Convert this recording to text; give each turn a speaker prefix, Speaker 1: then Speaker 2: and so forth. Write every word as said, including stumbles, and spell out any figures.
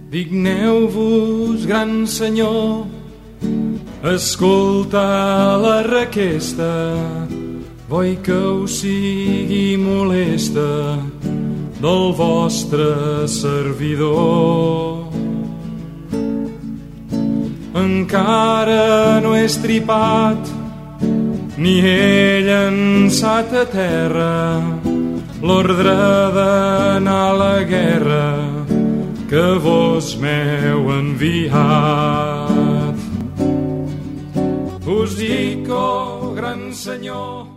Speaker 1: Digneu-vos, gran senyor, escolta la requesta, voi que us sigui molesta del vostre servidor. Encara no he estripat ni he llançat a terra l'ordre d'anar a la guerra que vos m'heu enviat. Us dic, oh gran senyor,